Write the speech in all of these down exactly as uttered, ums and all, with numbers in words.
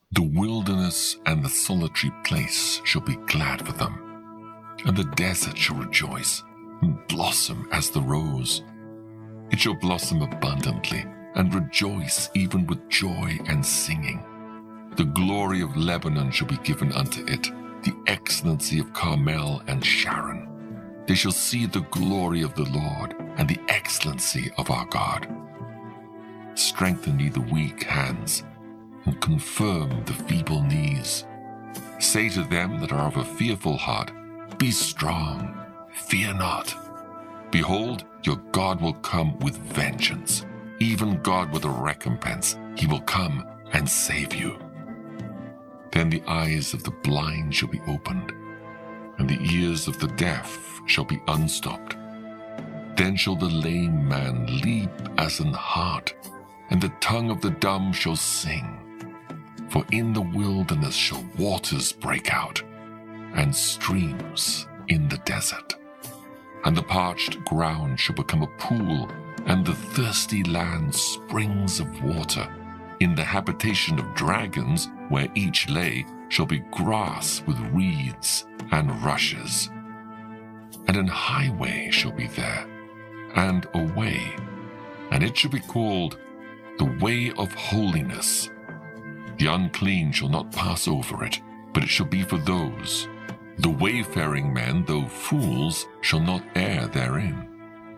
The wilderness and the solitary place shall be glad for them, and the desert shall rejoice and blossom as the rose. It shall blossom abundantly and rejoice even with joy and singing. The glory of Lebanon shall be given unto it, the excellency of Carmel and Sharon. They shall see the glory of the Lord and the excellency of our God. Strengthen ye the weak hands, and confirm the feeble knees. Say to them that are of a fearful heart, Be strong, fear not. Behold, your God will come with vengeance, even God with a recompense. He will come and save you. Then the eyes of the blind shall be opened, and the ears of the deaf shall be unstopped. Then shall the lame man leap as an hart, and the tongue of the dumb shall sing. For in the wilderness shall waters break out, and streams in the desert. And the parched ground shall become a pool, and the thirsty land springs of water. In the habitation of dragons, where each lay, shall be grass with reeds and rushes. And an highway shall be there, and a way, and it shall be called the way of holiness. The unclean shall not pass over it, but it shall be for those. The wayfaring men, though fools, shall not err therein.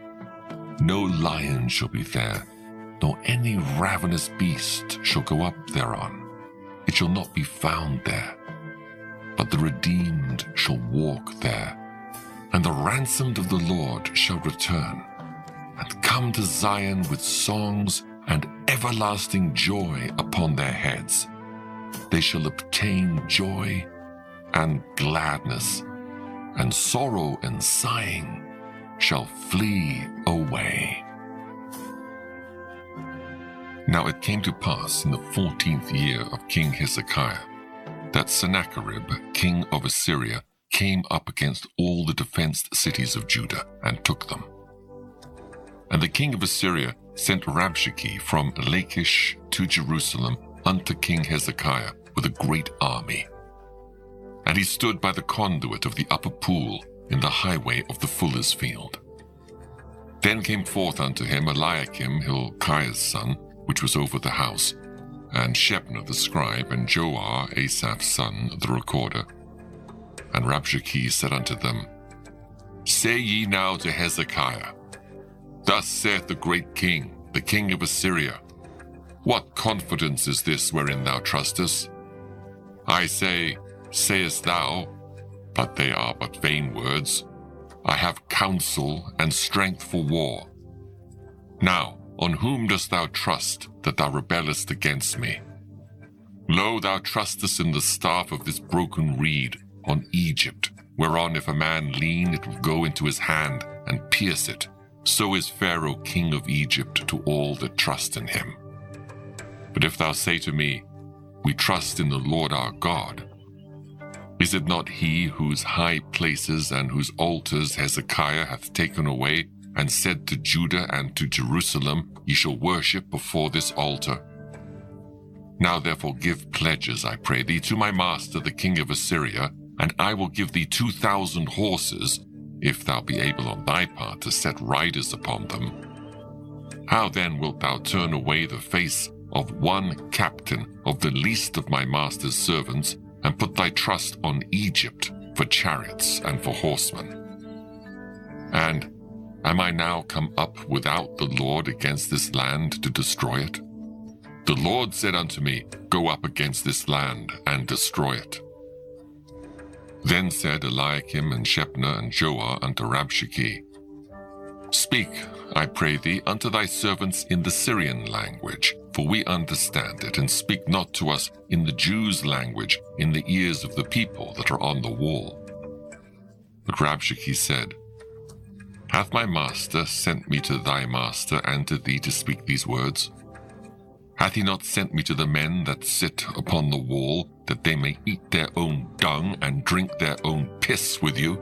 No lion shall be there, nor any ravenous beast shall go up thereon. It shall not be found there. But the redeemed shall walk there, and the ransomed of the Lord shall return, and come to Zion with songs and everlasting joy upon their heads. They shall obtain joy and gladness, and sorrow and sighing shall flee away. Now it came to pass in the fourteenth year of King Hezekiah, that Sennacherib, king of Assyria, came up against all the defenced cities of Judah, and took them. And the king of Assyria sent Rabshakeh from Lachish to Jerusalem unto King Hezekiah with a great army. And he stood by the conduit of the upper pool in the highway of the fuller's field. Then came forth unto him Eliakim, Hilkiah's son, which was over the house, and Shebna the scribe, and Joah, Asaph's son, the recorder. And Rabshakeh said unto them, Say ye now to Hezekiah, Thus saith the great king, the king of Assyria, What confidence is this wherein thou trustest? I say, sayest thou, but they are but vain words. I have counsel and strength for war. Now, on whom dost thou trust that thou rebellest against me? Lo, thou trustest in the staff of this broken reed, on Egypt, whereon if a man lean, it will go into his hand and pierce it. So is Pharaoh king of Egypt to all that trust in him. But if thou say to me, We trust in the Lord our God, is it not he whose high places and whose altars Hezekiah hath taken away, and said to Judah and to Jerusalem, Ye shall worship before this altar? Now therefore give pledges, I pray thee, to my master the king of Assyria, and I will give thee two thousand horses, if thou be able on thy part to set riders upon them. How then wilt thou turn away the face of one captain of the least of my master's servants, and put thy trust on Egypt for chariots and for horsemen? And am I now come up without the Lord against this land to destroy it? The Lord said unto me, Go up against this land and destroy it. Then said Eliakim and Shebna and Joah unto Rabshakeh, Speak, I pray thee, unto thy servants in the Syrian language, for we understand it, and speak not to us in the Jews' language in the ears of the people that are on the wall. But Rabshakeh said, Hath my master sent me to thy master and to thee to speak these words? Hath he not sent me to the men that sit upon the wall, that they may eat their own dung and drink their own piss with you?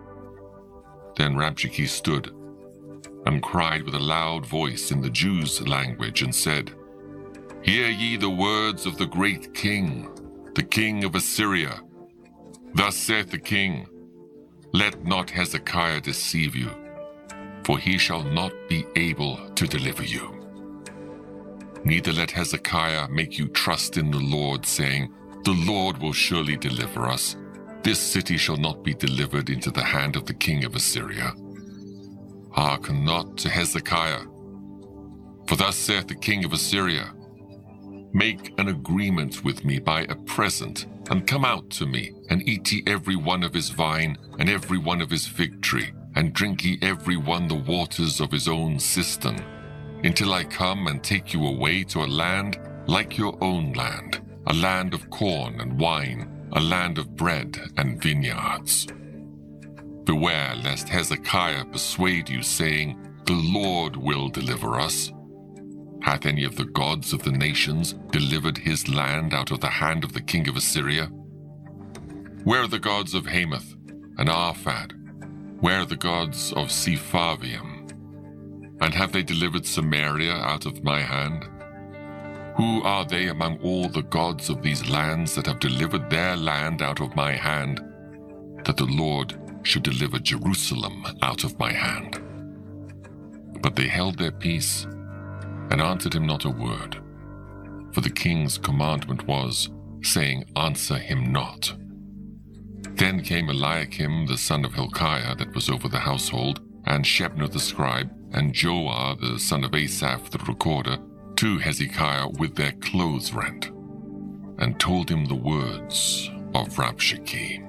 Then Rabshakeh stood and cried with a loud voice in the Jews' language, and said, Hear ye the words of the great king, the king of Assyria. Thus saith the king, Let not Hezekiah deceive you, for he shall not be able to deliver you. Neither let Hezekiah make you trust in the Lord, saying, The Lord will surely deliver us. This city shall not be delivered into the hand of the king of Assyria. Hearken not to Hezekiah. For thus saith the king of Assyria, Make an agreement with me by a present, and come out to me, and eat ye every one of his vine, and every one of his fig tree, and drink ye every one the waters of his own cistern, until I come and take you away to a land like your own land, a land of corn and wine, a land of bread and vineyards. Beware lest Hezekiah persuade you, saying, The Lord will deliver us. Hath any of the gods of the nations delivered his land out of the hand of the king of Assyria? Where are the gods of Hamath and Arphad? Where are the gods of Sepharvaim? And have they delivered Samaria out of my hand? Who are they among all the gods of these lands that have delivered their land out of my hand, that the Lord should deliver Jerusalem out of my hand? But they held their peace, and answered him not a word. For the king's commandment was, saying, Answer him not. Then came Eliakim the son of Hilkiah that was over the household, and Shebna the scribe, and Joah the son of Asaph the recorder, to Hezekiah with their clothes rent, and told him the words of Rabshakeh.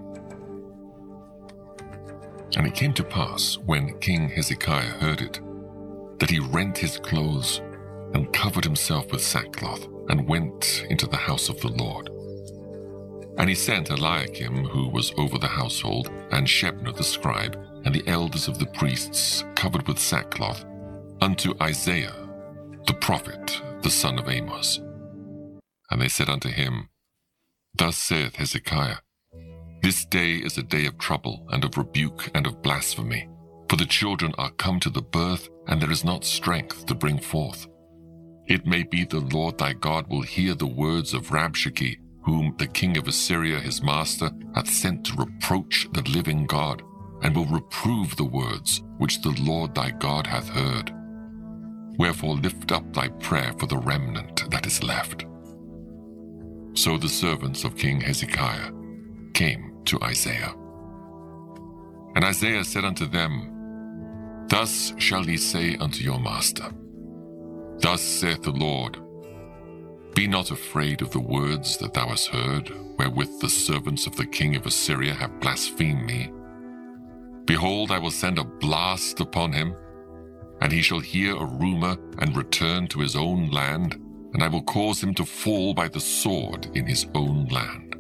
And it came to pass, when King Hezekiah heard it, that he rent his clothes, and covered himself with sackcloth, and went into the house of the Lord. And he sent Eliakim, who was over the household, and Shebna the scribe, and the elders of the priests, covered with sackcloth, unto Isaiah the prophet, the son of Amos. And they said unto him, Thus saith Hezekiah, This day is a day of trouble, and of rebuke, and of blasphemy, for the children are come to the birth, and there is not strength to bring forth. It may be the Lord thy God will hear the words of Rabshakeh, whom the king of Assyria his master hath sent to reproach the living God, and will reprove the words which the Lord thy God hath heard. Wherefore lift up thy prayer for the remnant that is left. So the servants of King Hezekiah came to Isaiah. And Isaiah said unto them, Thus shall ye say unto your master, Thus saith the Lord, Be not afraid of the words that thou hast heard, wherewith the servants of the king of Assyria have blasphemed me. Behold, I will send a blast upon him, and he shall hear a rumor and return to his own land, and I will cause him to fall by the sword in his own land.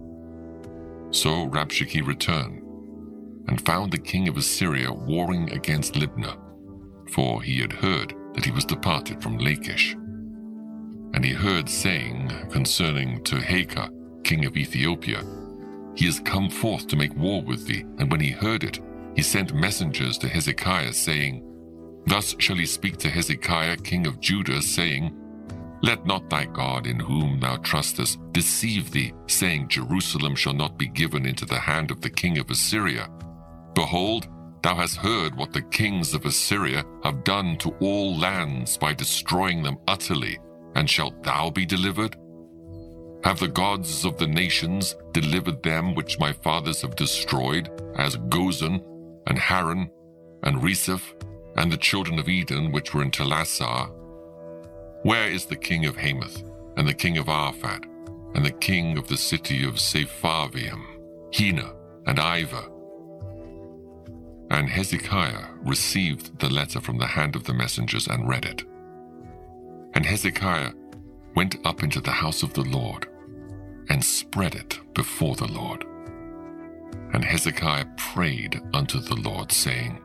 So Rabshakeh returned, and found the king of Assyria warring against Libnah, for he had heard that he was departed from Lachish. And he heard saying concerning Tirhakah, king of Ethiopia, He is come forth to make war with thee. And when he heard it, he sent messengers to Hezekiah, saying, Thus shall he speak to Hezekiah, king of Judah, saying, Let not thy God, in whom thou trustest, deceive thee, saying, Jerusalem shall not be given into the hand of the king of Assyria. Behold, thou hast heard what the kings of Assyria have done to all lands by destroying them utterly, and shalt thou be delivered? Have the gods of the nations delivered them which my fathers have destroyed, as Gozan, and Haran, and Reseph, and the children of Eden which were in Telassar? Where is the king of Hamath, and the king of Arphad, and the king of the city of Sepharvaim, Hena, and Ivah? And Hezekiah received the letter from the hand of the messengers and read it. And Hezekiah went up into the house of the Lord, and spread it before the Lord. And Hezekiah prayed unto the Lord, saying,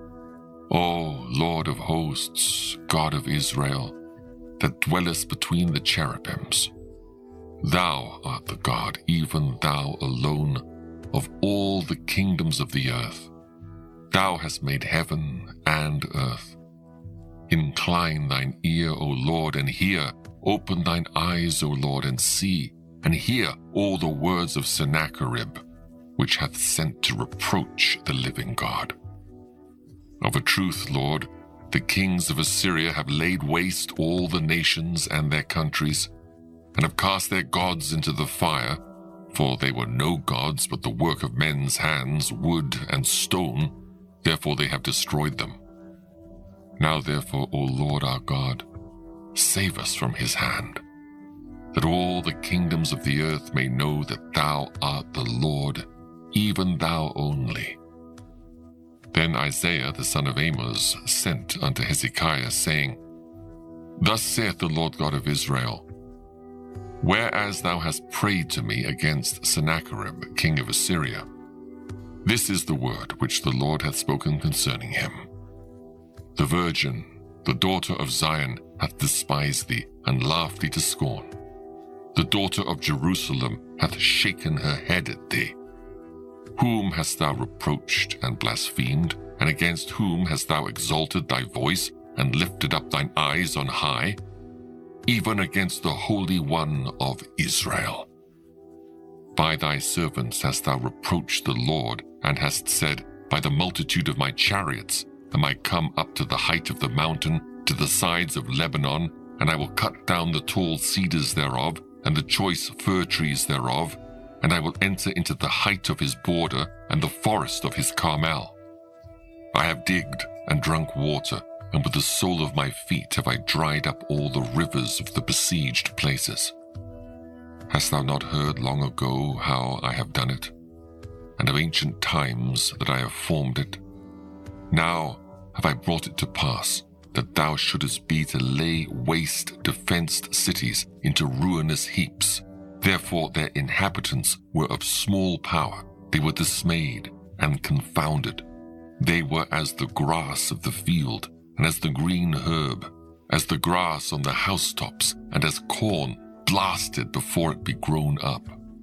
O Lord of hosts, God of Israel, that dwellest between the cherubims, thou art the God, even thou alone, of all the kingdoms of the earth. Thou hast made heaven and earth. Incline thine ear, O Lord, and hear. Open thine eyes, O Lord, and see, and hear all the words of Sennacherib, which hath sent to reproach the living God. Of a truth, Lord, the kings of Assyria have laid waste all the nations and their countries, and have cast their gods into the fire, for they were no gods but the work of men's hands, wood and stone, therefore they have destroyed them. Now therefore, O Lord our God, save us from his hand, that all the kingdoms of the earth may know that thou art the Lord, even thou only. Then Isaiah the son of Amoz sent unto Hezekiah, saying, Thus saith the Lord God of Israel, Whereas thou hast prayed to me against Sennacherib, king of Assyria, this is the word which the Lord hath spoken concerning him. The virgin, the daughter of Zion, hath despised thee, and laughed thee to scorn. The daughter of Jerusalem hath shaken her head at thee. Whom hast thou reproached and blasphemed, and against whom hast thou exalted thy voice, and lifted up thine eyes on high? Even against the Holy One of Israel. By thy servants hast thou reproached the Lord, and hast said, By the multitude of my chariots am I come up to the height of the mountain, to the sides of Lebanon, and I will cut down the tall cedars thereof, and the choice fir trees thereof, and I will enter into the height of his border, and the forest of his Carmel. I have digged and drunk water, and with the sole of my feet have I dried up all the rivers of the besieged places. Hast thou not heard long ago how I have done it, and of ancient times that I have formed it? Now have I brought it to pass, that thou shouldest be to lay waste defenced cities into ruinous heaps. Therefore their inhabitants were of small power, they were dismayed and confounded. They were as the grass of the field, and as the green herb, as the grass on the housetops, and as corn blasted before it be grown up.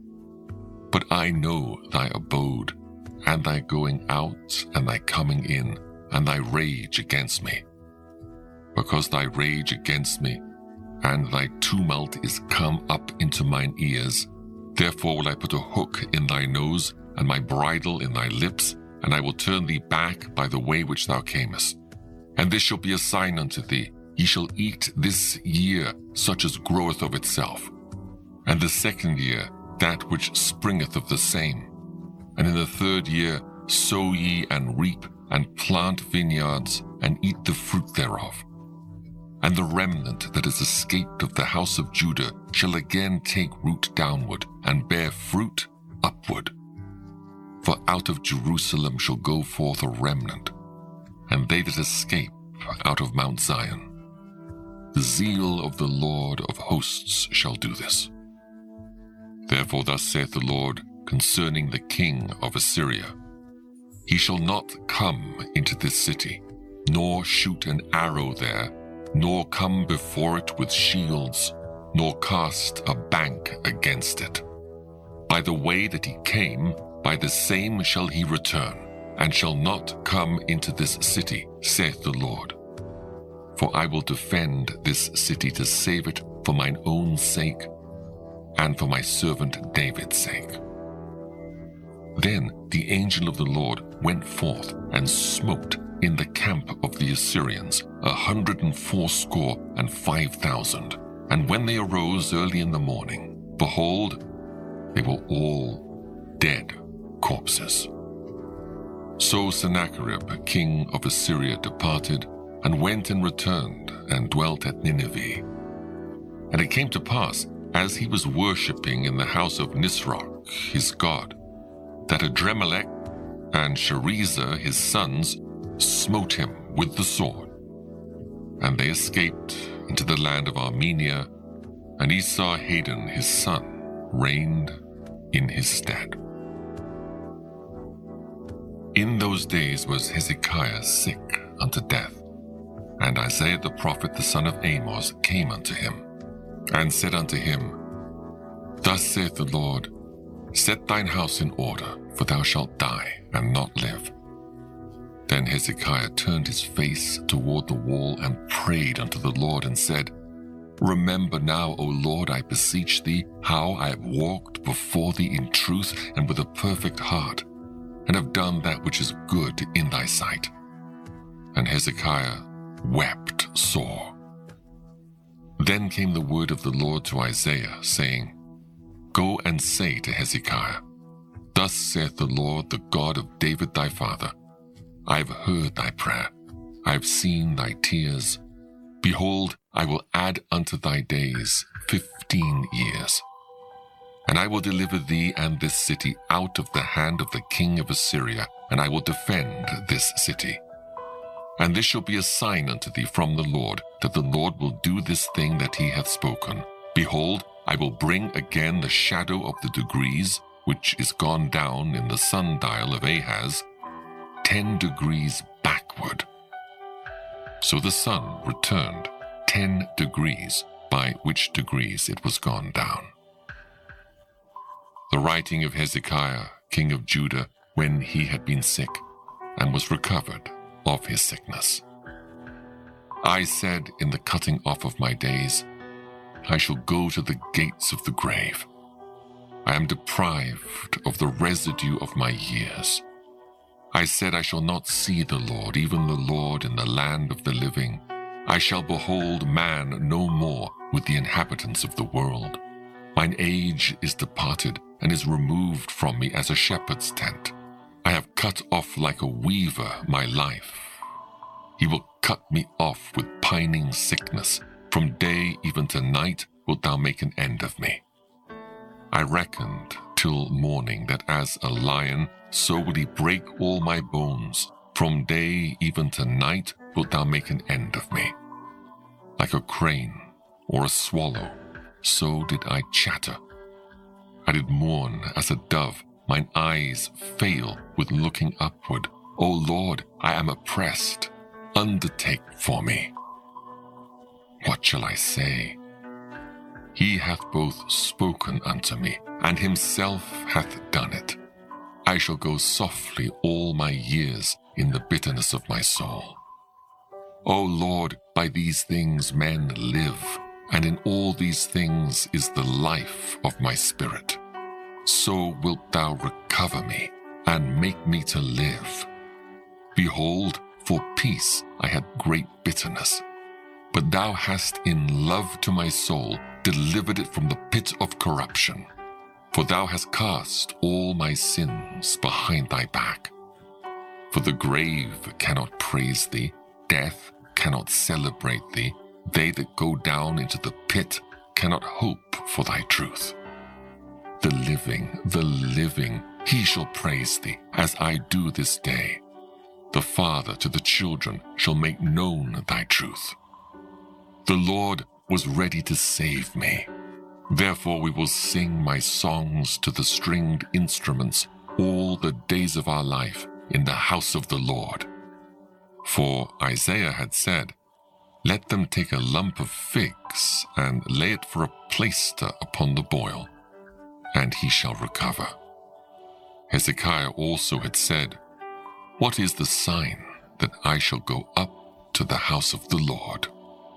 But I know thy abode, and thy going out, and thy coming in, and thy rage against me. Because thy rage against me, and thy tumult is come up into mine ears, therefore will I put a hook in thy nose, and my bridle in thy lips, and I will turn thee back by the way which thou camest. And this shall be a sign unto thee, ye shall eat this year such as groweth of itself, and the second year that which springeth of the same. And in the third year sow ye and reap, and plant vineyards, and eat the fruit thereof. And the remnant that is escaped of the house of Judah shall again take root downward, and bear fruit upward. For out of Jerusalem shall go forth a remnant, and they that escape out of Mount Zion. The zeal of the Lord of hosts shall do this. Therefore thus saith the Lord concerning the king of Assyria, He shall not come into this city, nor shoot an arrow there, nor come before it with shields, nor cast a bank against it. By the way that he came, by the same shall he return, and shall not come into this city, saith the Lord. For I will defend this city to save it for mine own sake, and for my servant David's sake. Then the angel of the Lord went forth and smote in the camp of the Assyrians a hundred and fourscore and five thousand. And when they arose early in the morning, behold, they were all dead corpses. So Sennacherib, king of Assyria, departed, and went and returned, and dwelt at Nineveh. And it came to pass, as he was worshipping in the house of Nisroch, his god, that Adremelech and Sharezer, his sons, smote him with the sword. And they escaped into the land of Armenia, and Esarhaddon, his son, reigned in his stead. In those days was Hezekiah sick unto death, and Isaiah the prophet, the son of Amoz, came unto him, and said unto him, Thus saith the Lord, Set thine house in order, for thou shalt die, and not live. Then Hezekiah turned his face toward the wall and prayed unto the Lord and said, Remember now, O Lord, I beseech thee, how I have walked before thee in truth and with a perfect heart, and have done that which is good in thy sight. And Hezekiah wept sore. Then came the word of the Lord to Isaiah, saying, Go and say to Hezekiah, Thus saith the Lord, the God of David thy father, I have heard thy prayer, I have seen thy tears. Behold, I will add unto thy days fifteen years. And I will deliver thee and this city out of the hand of the king of Assyria, and I will defend this city. And this shall be a sign unto thee from the Lord, that the Lord will do this thing that he hath spoken. Behold, I will bring again the shadow of the degrees, which is gone down in the sundial of Ahaz, ten degrees backward. So the sun returned ten degrees, by which degrees it was gone down. The writing of Hezekiah, king of Judah, when he had been sick, and was recovered of his sickness. I said in the cutting off of my days, I shall go to the gates of the grave. I am deprived of the residue of my years. I said, I shall not see the Lord, even the Lord in the land of the living. I shall behold man no more with the inhabitants of the world. Mine age is departed, and is removed from me as a shepherd's tent. I have cut off like a weaver my life. He will cut me off with pining sickness. From day even to night wilt thou make an end of me. I reckoned till morning that as a lion, so will he break all my bones. From day even to night wilt thou make an end of me. Like a crane or a swallow, so did I chatter. I did mourn as a dove, mine eyes fail with looking upward. O Lord, I am oppressed. Undertake for me. What shall I say? He hath both spoken unto me, and himself hath done it. I shall go softly all my years in the bitterness of my soul. O Lord, by these things men live, and in all these things is the life of my spirit. So wilt thou recover me, and make me to live. Behold, for peace I had great bitterness, but thou hast in love to my soul delivered it from the pit of corruption. For thou hast cast all my sins behind thy back. For the grave cannot praise thee, death cannot celebrate thee, they that go down into the pit cannot hope for thy truth. The living, the living, he shall praise thee, as I do this day. The father to the children shall make known thy truth. The Lord was ready to save me. Therefore we will sing my songs to the stringed instruments all the days of our life in the house of the Lord. For Isaiah had said, Let them take a lump of figs and lay it for a plaister upon the boil, and he shall recover. Hezekiah also had said, What is the sign that I shall go up to the house of the Lord?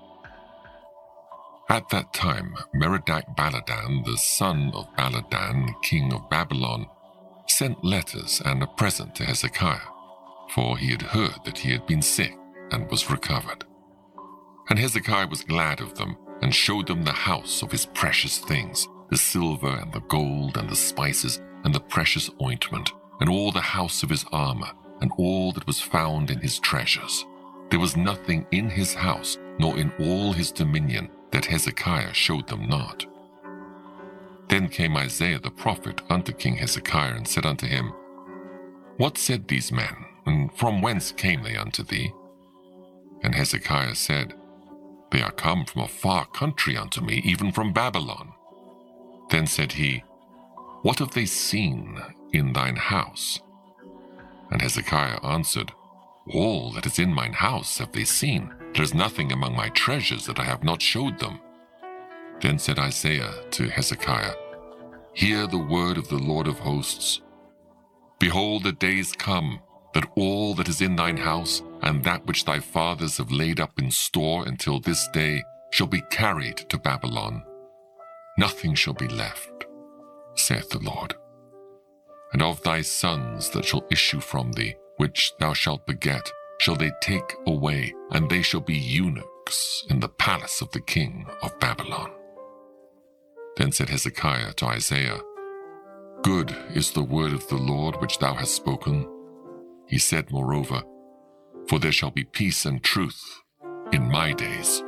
At that time, Merodach-Baladan, the son of Baladan, king of Babylon, sent letters and a present to Hezekiah, for he had heard that he had been sick and was recovered. And Hezekiah was glad of them, and showed them the house of his precious things, the silver and the gold and the spices and the precious ointment, and all the house of his armor, and all that was found in his treasures. There was nothing in his house, nor in all his dominion, that Hezekiah showed them not. Then came Isaiah the prophet unto King Hezekiah, and said unto him, What said these men, and from whence came they unto thee? And Hezekiah said, They are come from a far country unto me, even from Babylon. Then said he, What have they seen in thine house? And Hezekiah answered, All that is in mine house have they seen. There is nothing among my treasures that I have not showed them. Then said Isaiah to Hezekiah, Hear the word of the Lord of hosts. Behold, the days come, that all that is in thine house, and that which thy fathers have laid up in store until this day, shall be carried to Babylon. Nothing shall be left, saith the Lord. And of thy sons that shall issue from thee, which thou shalt beget, shall they take away, and they shall be eunuchs in the palace of the king of Babylon. Then said Hezekiah to Isaiah, Good is the word of the Lord which thou hast spoken. He said, moreover, For there shall be peace and truth in my days.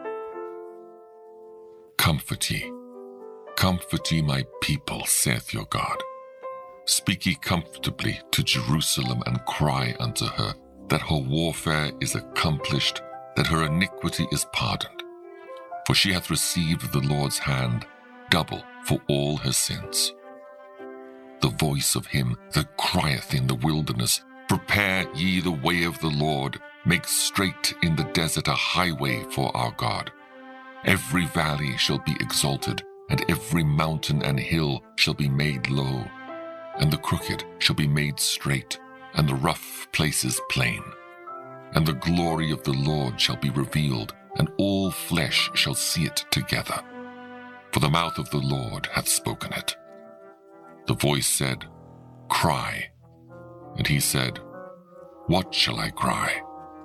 Comfort ye, comfort ye my people, saith your God. Speak ye comfortably to Jerusalem, and cry unto her, that her warfare is accomplished, that her iniquity is pardoned. For she hath received of the Lord's hand double for all her sins. The voice of him that crieth in the wilderness, Prepare ye the way of the Lord, make straight in the desert a highway for our God. Every valley shall be exalted, and every mountain and hill shall be made low, and the crooked shall be made straight, and the rough places plain. And the glory of the Lord shall be revealed, and all flesh shall see it together. For the mouth of the Lord hath spoken it. The voice said, Cry. And he said, What shall I cry?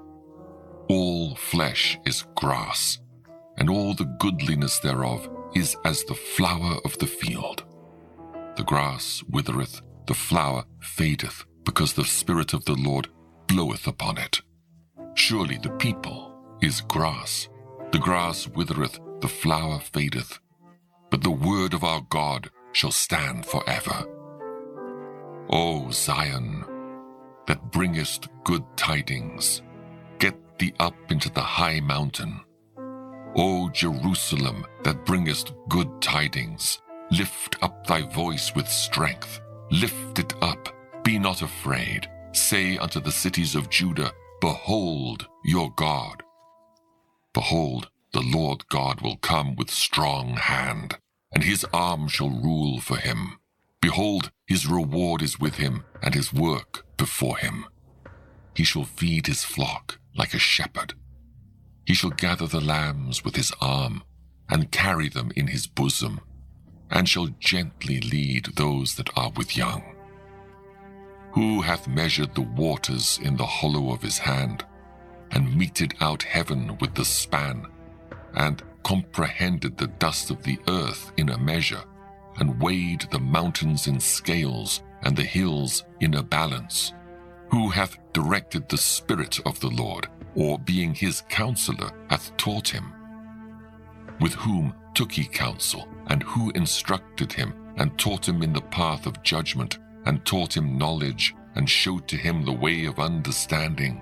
All flesh is grass, and all the goodliness thereof is as the flower of the field. The grass withereth, the flower fadeth, because the Spirit of the Lord bloweth upon it. Surely the people is grass. The grass withereth, the flower fadeth, but the word of our God shall stand forever. O Zion, that bringest good tidings, get thee up into the high mountain. O Jerusalem, that bringest good tidings, lift up thy voice with strength. Lift it up, be not afraid. Say unto the cities of Judah, Behold your God. Behold, the Lord God will come with strong hand, and his arm shall rule for him. Behold, his reward is with him, and his work before him. He shall feed his flock like a shepherd. He shall gather the lambs with his arm, and carry them in his bosom, and shall gently lead those that are with young. Who hath measured the waters in the hollow of his hand, and meted out heaven with the span, and comprehended the dust of the earth in a measure, and weighed the mountains in scales, and the hills in a balance? Who hath directed the Spirit of the Lord, or being his counselor hath taught him? With whom took he counsel, and who instructed him, and taught him in the path of judgment, and taught him knowledge, and showed to him the way of understanding?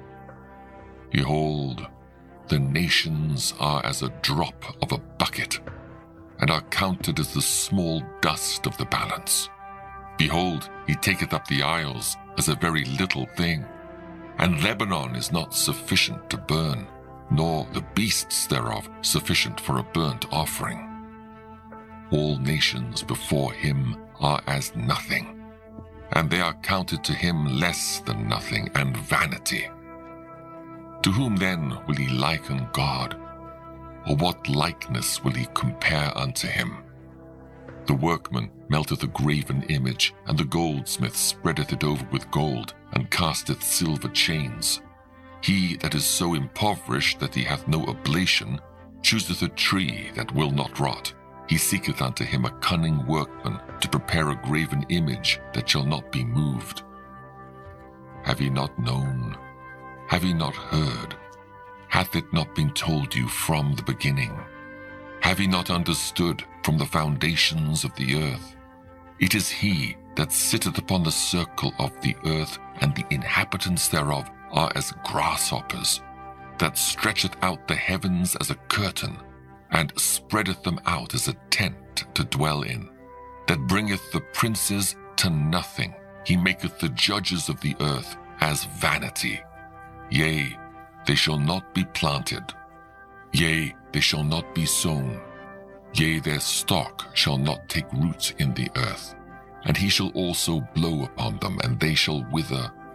Behold, the nations are as a drop of a bucket, and are counted as the small dust of the balance. Behold, he taketh up the isles as a very little thing, and Lebanon is not sufficient to burn, nor the beasts thereof sufficient for a burnt offering. All nations before him are as nothing, and they are counted to him less than nothing and vanity. To whom then will he liken God? Or what likeness will he compare unto him? The workman melteth a graven image, and the goldsmith spreadeth it over with gold, and casteth silver chains. He that is so impoverished that he hath no oblation chooseth a tree that will not rot. He seeketh unto him a cunning workman to prepare a graven image that shall not be moved. Have ye not known? Have ye not heard? Hath it not been told you from the beginning? Have ye not understood from the foundations of the earth? It is he that sitteth upon the circle of the earth, and the inhabitants thereof are as grasshoppers, that stretcheth out the heavens as a curtain, and spreadeth them out as a tent to dwell in, that bringeth the princes to nothing. He maketh the judges of the earth as vanity. Yea, they shall not be planted. Yea, they shall not be sown. Yea, their stock shall not take root in the earth. And he shall also blow upon them, and they shall wither.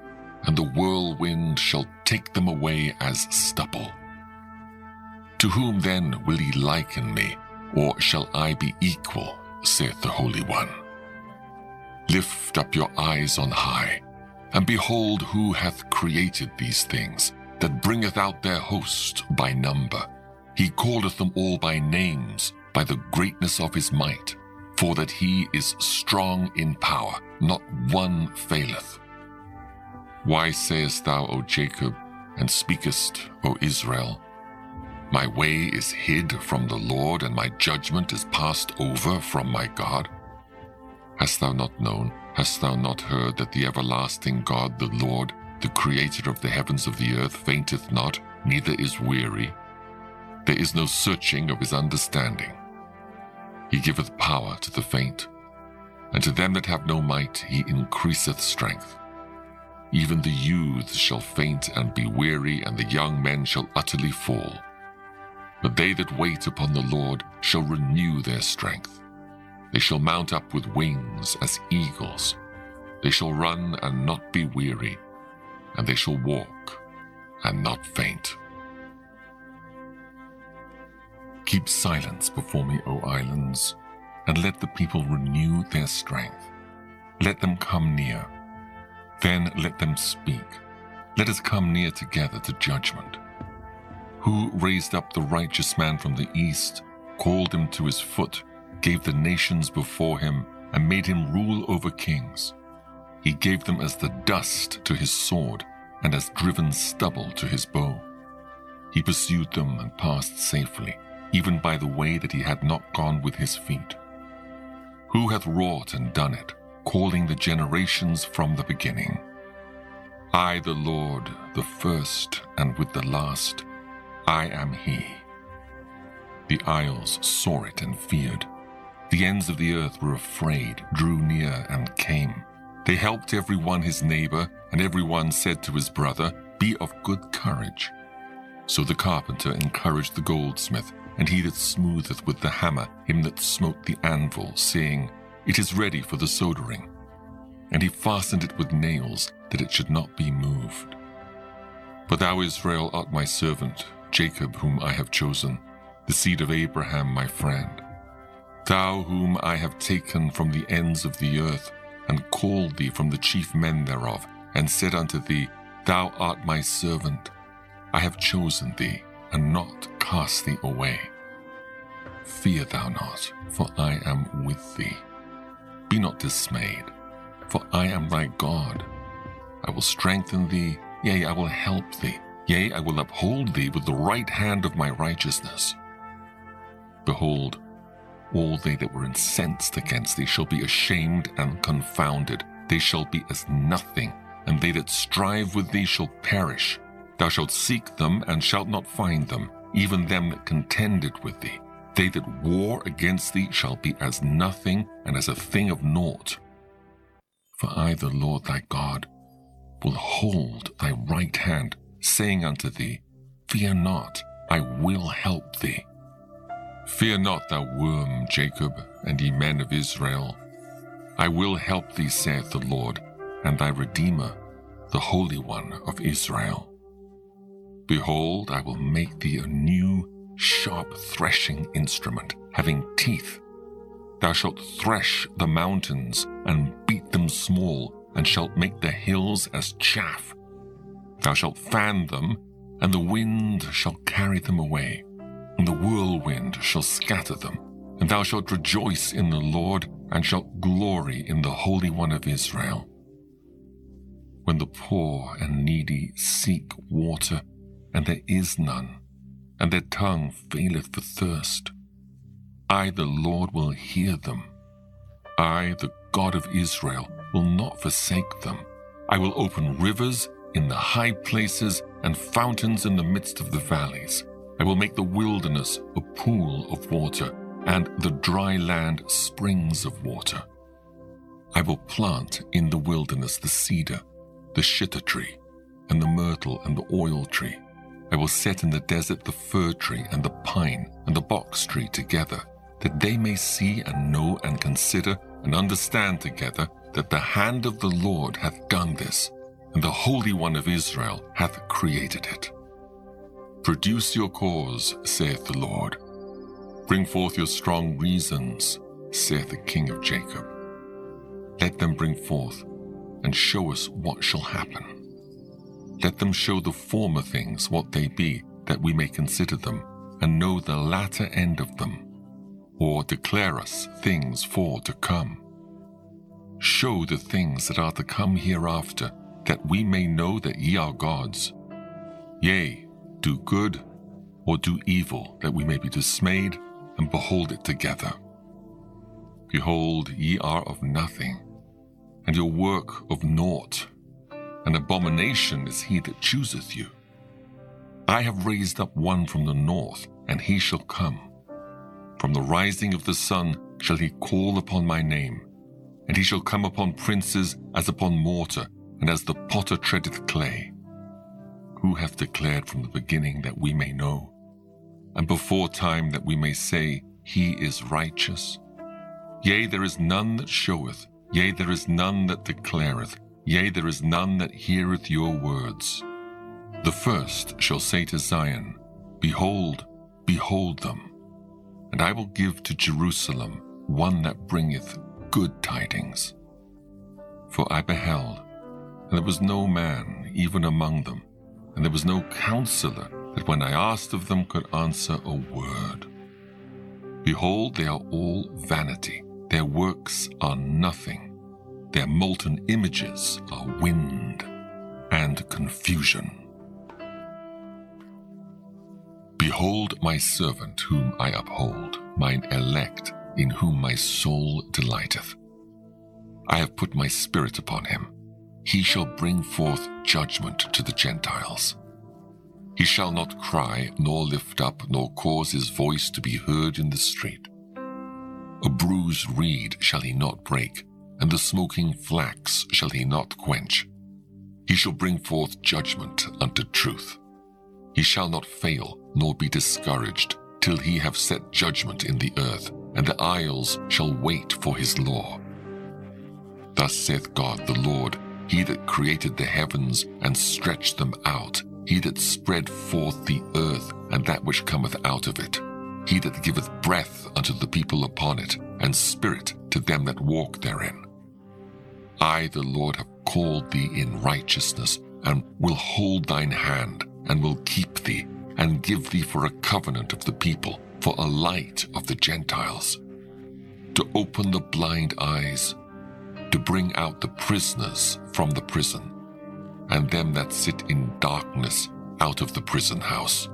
and the whirlwind shall take them away as stubble. To whom then will ye liken me, or shall I be equal, saith the Holy One? Lift up your eyes on high, and behold who hath created these things, that bringeth out their host by number. He calleth them all by names, by the greatness of his might, for that he is strong in power, not one faileth. Why sayest thou, O Jacob, and speakest, O Israel, my way is hid from the Lord, and my judgment is passed over from my God? Hast thou not known, hast thou not heard that the everlasting God, the Lord, the creator of the heavens of the earth, fainteth not, neither is weary? There is no searching of his understanding. He giveth power to the faint, and to them that have no might he increaseth strength. Even the youths shall faint and be weary, and the young men shall utterly fall. But they that wait upon the Lord shall renew their strength. They shall mount up with wings as eagles. They shall run and not be weary, and they shall walk and not faint. Keep silence before me, O islands, and let the people renew their strength. Let them come near. Then let them speak. Let us come near together to judgment. Who raised up the righteous man from the east, called him to his foot, gave the nations before him, and made him rule over kings? He gave them as the dust to his sword, and as driven stubble to his bow. He pursued them and passed safely, even by the way that he had not gone with his feet. Who hath wrought and done it, calling the generations from the beginning? I, the Lord, the first, and with the last, I am he. The isles saw it and feared. The ends of the earth were afraid, drew near, and came. They helped every one his neighbor, and every one said to his brother, Be of good courage. So the carpenter encouraged the goldsmith, and he that smootheth with the hammer him that smote the anvil, saying, It is ready for the soldering. And he fastened it with nails, that it should not be moved. But thou, Israel, art my servant, Jacob, whom I have chosen, the seed of Abraham my friend. Thou whom I have taken from the ends of the earth, and called thee from the chief men thereof, and said unto thee, Thou art my servant. I have chosen thee, and not cast thee away. Fear thou not, for I am with thee. Be not dismayed, for I am thy God. I will strengthen thee, yea, I will help thee. Yea, I will uphold thee with the right hand of my righteousness. Behold, all they that were incensed against thee shall be ashamed and confounded. They shall be as nothing, and they that strive with thee shall perish. Thou shalt seek them, and shalt not find them, even them that contended with thee. They that war against thee shall be as nothing, and as a thing of naught. For I, the Lord thy God, will hold thy right hand, saying unto thee, Fear not, I will help thee. Fear not, thou worm Jacob, and ye men of Israel. I will help thee, saith the Lord, and thy Redeemer, the Holy One of Israel. Behold, I will make thee a new, sharp threshing instrument, having teeth. Thou shalt thresh the mountains, and beat them small, and shalt make the hills as chaff. Thou shalt fan them, and the wind shall carry them away, and the whirlwind shall scatter them. And thou shalt rejoice in the Lord, and shalt glory in the Holy One of Israel. When the poor and needy seek water, and there is none, and their tongue faileth for thirst, I, the Lord, will hear them. I, the God of Israel, will not forsake them. I will open rivers in the high places and fountains in the midst of the valleys. I will make the wilderness a pool of water, and the dry land springs of water. I will plant in the wilderness the cedar, the shittah tree, and the myrtle and the oil tree. I will set in the desert the fir tree and the pine and the box tree together, that they may see and know and consider and understand together that the hand of the Lord hath done this, and the Holy One of Israel hath created it. Produce your cause, saith the Lord. Bring forth your strong reasons, saith the King of Jacob. Let them bring forth, and show us what shall happen. Let them show the former things what they be, that we may consider them, and know the latter end of them, or declare us things for to come. Show the things that are to come hereafter, that we may know that ye are gods. Yea, do good, or do evil, that we may be dismayed, and behold it together. Behold, ye are of nothing, and your work of naught. An abomination is he that chooseth you. I have raised up one from the north, and he shall come. From the rising of the sun shall he call upon my name, and he shall come upon princes as upon mortar, and as the potter treadeth clay. Who hath declared from the beginning that we may know, and before time that we may say, he is righteous? Yea, there is none that showeth, yea, there is none that declareth, yea, there is none that heareth your words. The first shall say to Zion, Behold, behold them. And I will give to Jerusalem one that bringeth good tidings. For I beheld, and there was no man even among them, and there was no counselor that when I asked of them could answer a word. Behold, they are all vanity, their works are nothing. Their molten images are wind and confusion. Behold my servant whom I uphold, mine elect, in whom my soul delighteth. I have put my spirit upon him. He shall bring forth judgment to the Gentiles. He shall not cry, nor lift up, nor cause his voice to be heard in the street. A bruised reed shall he not break, and the smoking flax shall he not quench. He shall bring forth judgment unto truth. He shall not fail, nor be discouraged, till he have set judgment in the earth, and the isles shall wait for his law. Thus saith God the Lord, he that created the heavens and stretched them out, he that spread forth the earth and that which cometh out of it, he that giveth breath unto the people upon it, and spirit to them that walk therein. I, the Lord, have called thee in righteousness, and will hold thine hand, and will keep thee, and give thee for a covenant of the people, for a light of the Gentiles, to open the blind eyes, to bring out the prisoners from the prison, and them that sit in darkness out of the prison house.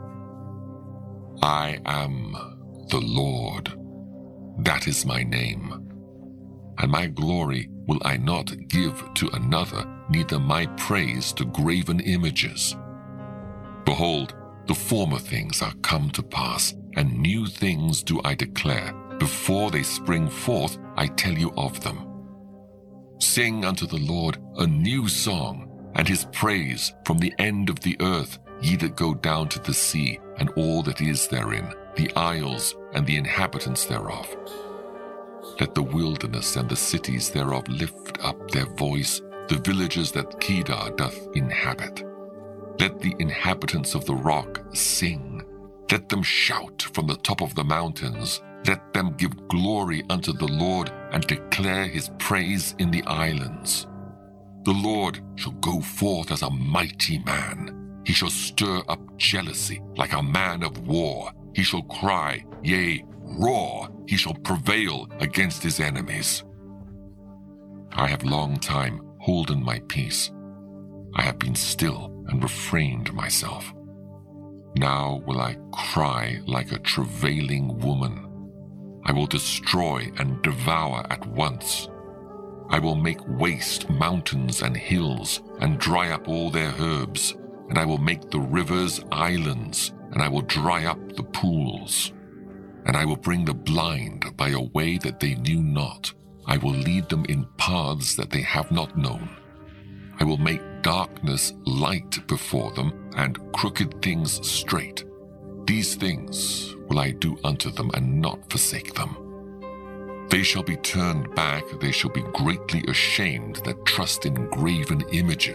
I am the Lord, that is my name, and my glory will I not give to another, neither my praise to graven images. Behold, the former things are come to pass, and new things do I declare. Before they spring forth, I tell you of them. Sing unto the Lord a new song, and his praise from the end of the earth, ye that go down to the sea, and all that is therein, the isles and the inhabitants thereof. Let the wilderness and the cities thereof lift up their voice, the villages that Kedar doth inhabit. Let the inhabitants of the rock sing. Let them shout from the top of the mountains. Let them give glory unto the Lord, and declare his praise in the islands. The Lord shall go forth as a mighty man. He shall stir up jealousy like a man of war. He shall cry, yea, roar. He shall prevail against his enemies. I have long time holden my peace. I have been still and refrained myself. Now will I cry like a travailing woman. I will destroy and devour at once. I will make waste mountains and hills, and dry up all their herbs, and I will make the rivers islands, and I will dry up the pools. And I will bring the blind by a way that they knew not. I will lead them in paths that they have not known. I will make darkness light before them, and crooked things straight. These things will I do unto them, and not forsake them. They shall be turned back, they shall be greatly ashamed that trust in graven images,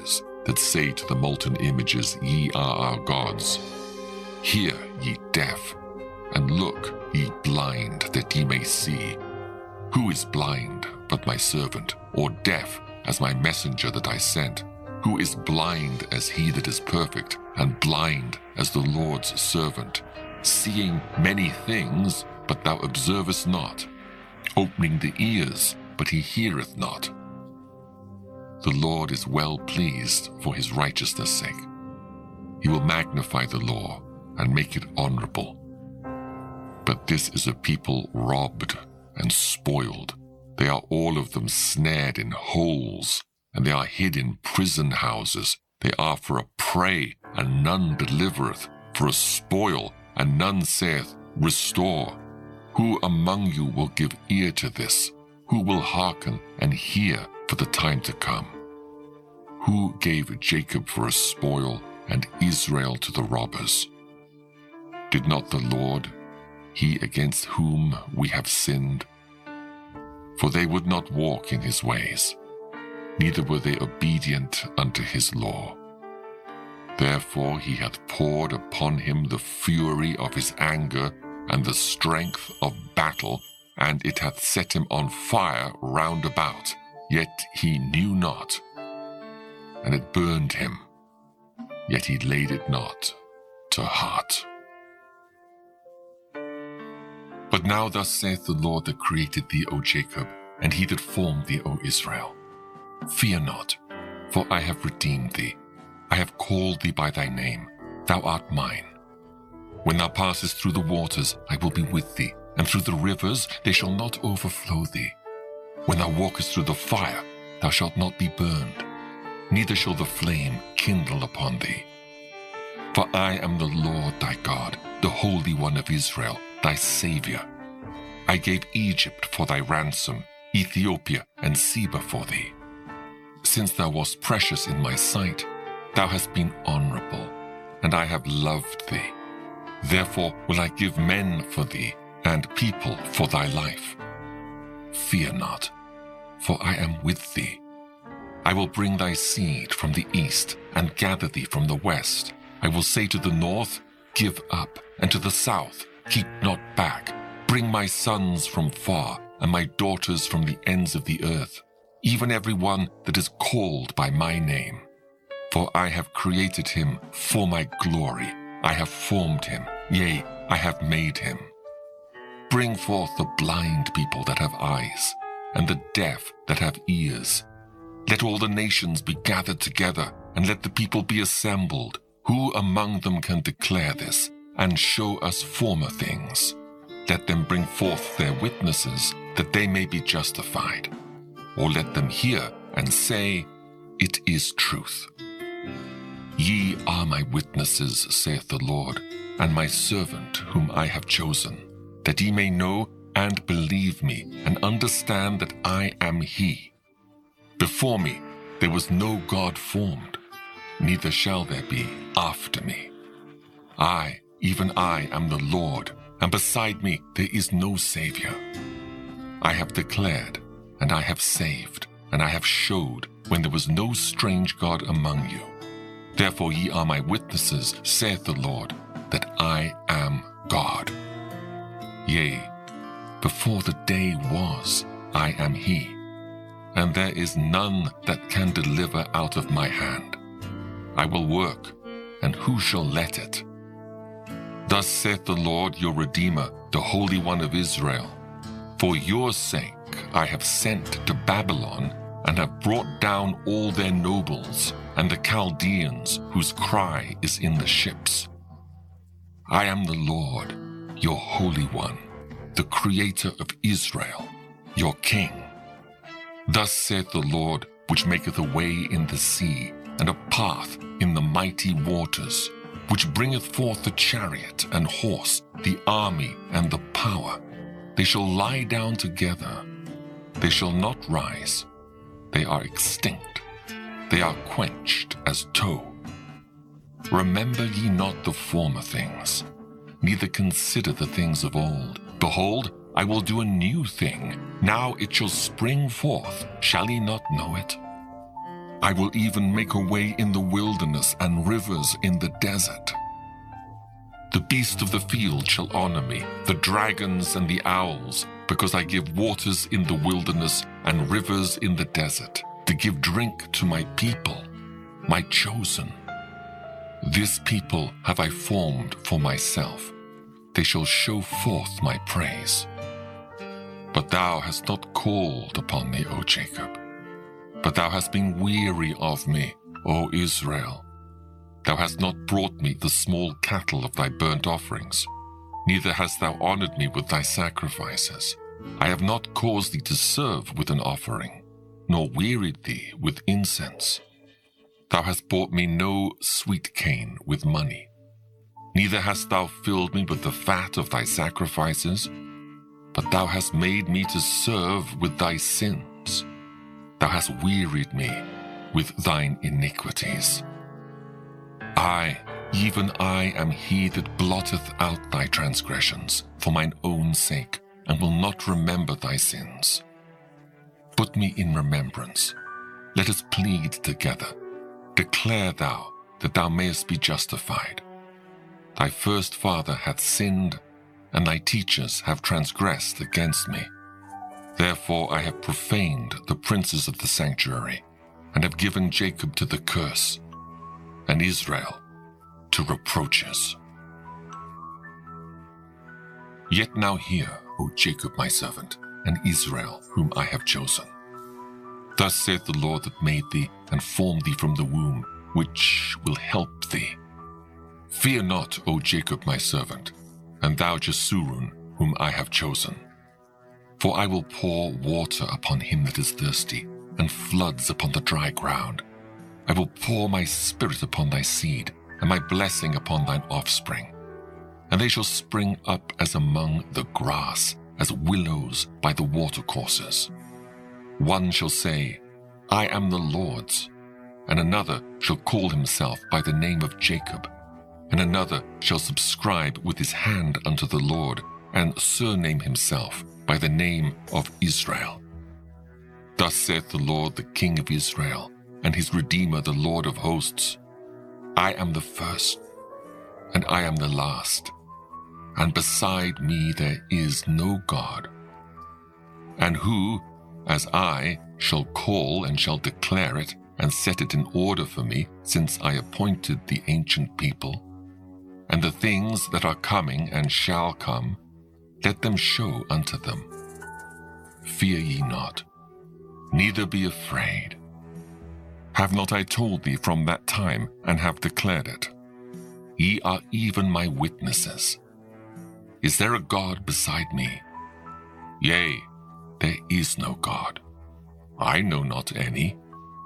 that say to the molten images, Ye are our gods. Hear, ye deaf, and look, ye blind, that ye may see. Who is blind but my servant, or deaf as my messenger that I sent? Who is blind as he that is perfect, and blind as the Lord's servant, seeing many things, but thou observest not, opening the ears, but he heareth not? The Lord is well pleased for his righteousness' sake. He will magnify the law and make it honorable. But this is a people robbed and spoiled. They are all of them snared in holes, and they are hid in prison houses. They are for a prey, and none delivereth, for a spoil, and none saith, Restore. Who among you will give ear to this? Who will hearken and hear for the time to come? Who gave Jacob for a spoil, and Israel to the robbers? Did not the Lord, he against whom we have sinned? For they would not walk in his ways, neither were they obedient unto his law. Therefore he hath poured upon him the fury of his anger, and the strength of battle, and it hath set him on fire round about, yet he knew not. And it burned him, yet he laid it not to heart. But now thus saith the Lord that created thee, O Jacob, and he that formed thee, O Israel. Fear not, for I have redeemed thee. I have called thee by thy name. Thou art mine. When thou passest through the waters, I will be with thee, and through the rivers, they shall not overflow thee. When thou walkest through the fire, thou shalt not be burned, neither shall the flame kindle upon thee. For I am the Lord thy God, the Holy One of Israel, thy Saviour. I gave Egypt for thy ransom, Ethiopia and Seba for thee. Since thou wast precious in my sight, thou hast been honourable, and I have loved thee. Therefore will I give men for thee, and people for thy life. Fear not, for I am with thee. I will bring thy seed from the east, and gather thee from the west. I will say to the north, Give up, and to the south, Keep not back. Bring my sons from far, and my daughters from the ends of the earth, even every one that is called by my name. For I have created him for my glory. I have formed him, yea, I have made him. Bring forth the blind people that have eyes, and the deaf that have ears. Let all the nations be gathered together, and let the people be assembled. Who among them can declare this, and show us former things? Let them bring forth their witnesses, that they may be justified. Or let them hear and say, It is truth. Ye are my witnesses, saith the Lord, and my servant whom I have chosen, that ye may know and believe me, and understand that I am he. Before me there was no God formed, neither shall there be after me. I, even I, am the Lord, and beside me there is no Savior. I have declared, and I have saved, and I have showed, when there was no strange God among you. Therefore ye are my witnesses, saith the Lord, that I am God. Yea, before the day was, I am he, and there is none that can deliver out of my hand. I will work, and who shall let it? Thus saith the Lord your Redeemer, the Holy One of Israel, For your sake I have sent to Babylon, and have brought down all their nobles, and the Chaldeans whose cry is in the ships. I am the Lord, your Holy One, the Creator of Israel, your King. Thus saith the Lord, which maketh a way in the sea, and a path in the mighty waters, which bringeth forth the chariot and horse, the army and the power. They shall lie down together. They shall not rise. They are extinct. They are quenched as tow. Remember ye not the former things, neither consider the things of old. Behold, I will do a new thing. Now it shall spring forth. Shall ye not know it? I will even make a way in the wilderness and rivers in the desert. The beasts of the field shall honor me, the dragons and the owls, because I give waters in the wilderness and rivers in the desert, to give drink to my people, my chosen. This people have I formed for myself. They shall show forth my praise. But thou hast not called upon me, O Jacob. But thou hast been weary of me, O Israel. Thou hast not brought me the small cattle of thy burnt offerings, neither hast thou honored me with thy sacrifices. I have not caused thee to serve with an offering, nor wearied thee with incense. Thou hast bought me no sweet cane with money, neither hast thou filled me with the fat of thy sacrifices, but thou hast made me to serve with thy sins. Thou hast wearied me with thine iniquities. I, even I, am he that blotteth out thy transgressions for mine own sake, and will not remember thy sins. Put me in remembrance. Let us plead together. Declare thou, that thou mayest be justified. Thy first father hath sinned, and thy teachers have transgressed against me. Therefore I have profaned the princes of the sanctuary, and have given Jacob to the curse, and Israel to reproaches. Yet now hear, O Jacob my servant, and Israel whom I have chosen. Thus saith the Lord that made thee, and formed thee from the womb, which will help thee. Fear not, O Jacob my servant, and thou Jeshurun whom I have chosen. For I will pour water upon him that is thirsty, and floods upon the dry ground. I will pour my spirit upon thy seed, and my blessing upon thine offspring. And they shall spring up as among the grass, as willows by the watercourses. One shall say, I am the Lord's, and another shall call himself by the name of Jacob, and another shall subscribe with his hand unto the Lord, and surname himself by the name of Israel. Thus saith the Lord, the King of Israel, and his Redeemer, the Lord of hosts, I am the first, and I am the last, and beside me there is no God. And who, as I, shall call and shall declare it, and set it in order for me, since I appointed the ancient people? And the things that are coming and shall come, let them show unto them. Fear ye not, neither be afraid. Have not I told thee from that time, and have declared it? Ye are even my witnesses. Is there a God beside me? Yea, there is no God. I know not any.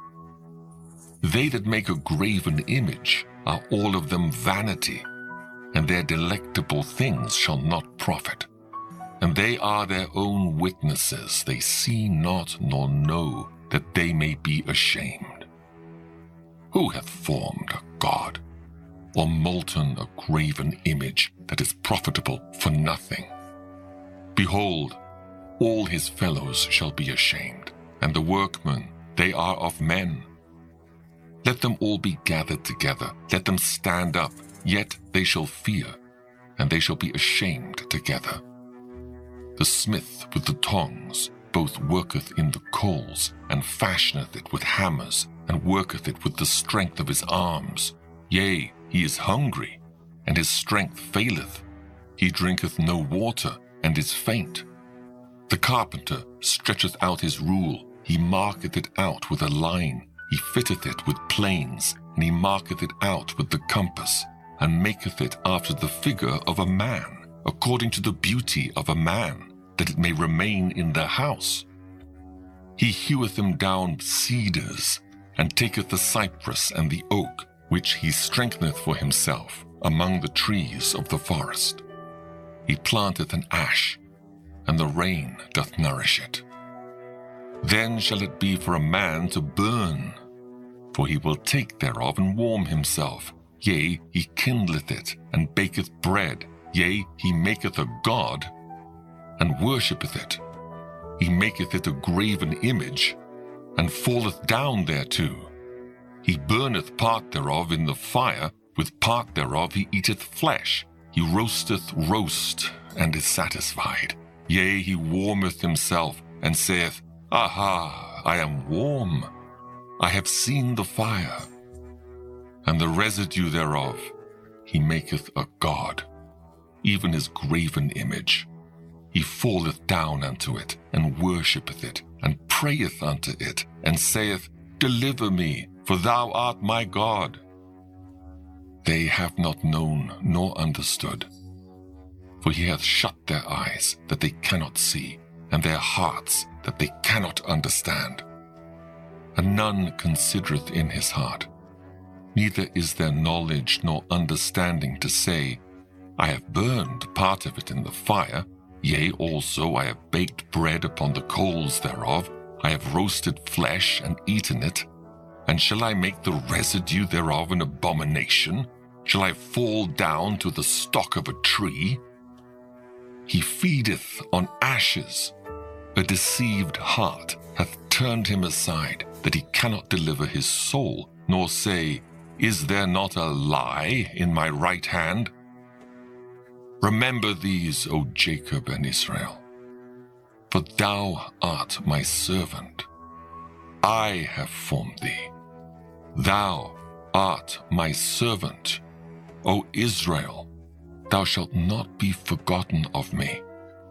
They that make a graven image are all of them vanity, and their delectable things shall not profit. And they are their own witnesses, they see not nor know, that they may be ashamed. Who hath formed a God, or molten a graven image that is profitable for nothing? Behold, all his fellows shall be ashamed, and the workmen, they are of men. Let them all be gathered together, let them stand up, yet they shall fear, and they shall be ashamed together. The smith with the tongs both worketh in the coals, and fashioneth it with hammers, and worketh it with the strength of his arms. Yea, he is hungry, and his strength faileth. He drinketh no water, and is faint. The carpenter stretcheth out his rule, he marketh it out with a line. He fitteth it with planes, and he marketh it out with the compass, and maketh it after the figure of a man, according to the beauty of a man, that it may remain in the house. He heweth them down cedars, and taketh the cypress and the oak, which he strengtheneth for himself among the trees of the forest. He planteth an ash, and the rain doth nourish it. Then shall it be for a man to burn, for he will take thereof and warm himself. Yea, he kindleth it, and baketh bread. Yea, he maketh a god, and worshippeth it. He maketh it a graven image, and falleth down thereto. He burneth part thereof in the fire, with part thereof he eateth flesh. He roasteth roast, and is satisfied. Yea, he warmeth himself, and saith, Aha, I am warm. I have seen the fire. And the residue thereof he maketh a god, even his graven image. He falleth down unto it, and worshippeth it, and prayeth unto it, and saith, Deliver me, for thou art my God. They have not known nor understood. For he hath shut their eyes, that they cannot see, and their hearts, that they cannot understand. And none considereth in his heart, neither is there knowledge nor understanding to say, I have burned part of it in the fire, yea, also I have baked bread upon the coals thereof, I have roasted flesh and eaten it. And shall I make the residue thereof an abomination? Shall I fall down to the stock of a tree? He feedeth on ashes. A deceived heart hath turned him aside, that he cannot deliver his soul, nor say, Is there not a lie in my right hand? Remember these, O Jacob and Israel, for thou art my servant. I have formed thee. Thou art my servant. O Israel, thou shalt not be forgotten of me.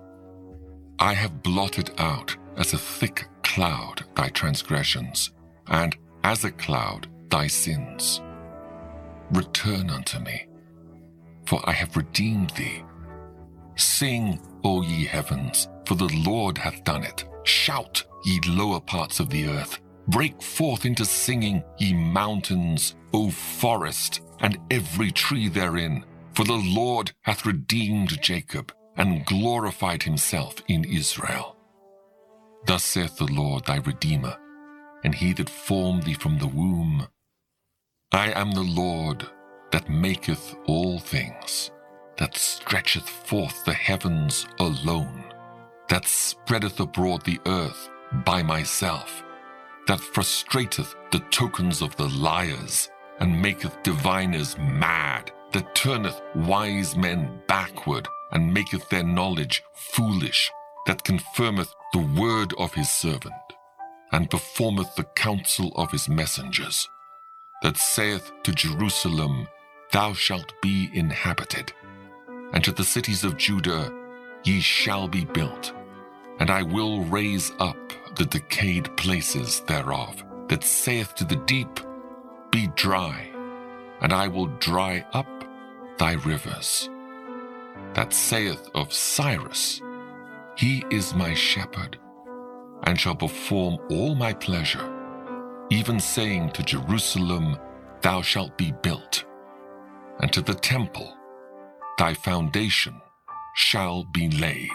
I have blotted out as a thick cloud thy transgressions, and as a cloud thy sins. Return unto me, for I have redeemed thee. Sing, O ye heavens, for the Lord hath done it. Shout, ye lower parts of the earth. Break forth into singing, ye mountains, O forest, and every tree therein. For the Lord hath redeemed Jacob, and glorified himself in Israel. Thus saith the Lord thy Redeemer, and he that formed thee from the womb. I am the Lord that maketh all things, that stretcheth forth the heavens alone, that spreadeth abroad the earth by myself, that frustrateth the tokens of the liars, and maketh diviners mad, that turneth wise men backward, and maketh their knowledge foolish, that confirmeth the word of his servant, and performeth the counsel of his messengers, that saith to Jerusalem, Thou shalt be inhabited, and to the cities of Judah, Ye shall be built, and I will raise up the decayed places thereof, that saith to the deep, Be dry, and I will dry up thy rivers. That saith of Cyrus, He is my shepherd, and shall perform all my pleasure, even saying to Jerusalem, Thou shalt be built, and to the temple, Thy foundation shall be laid.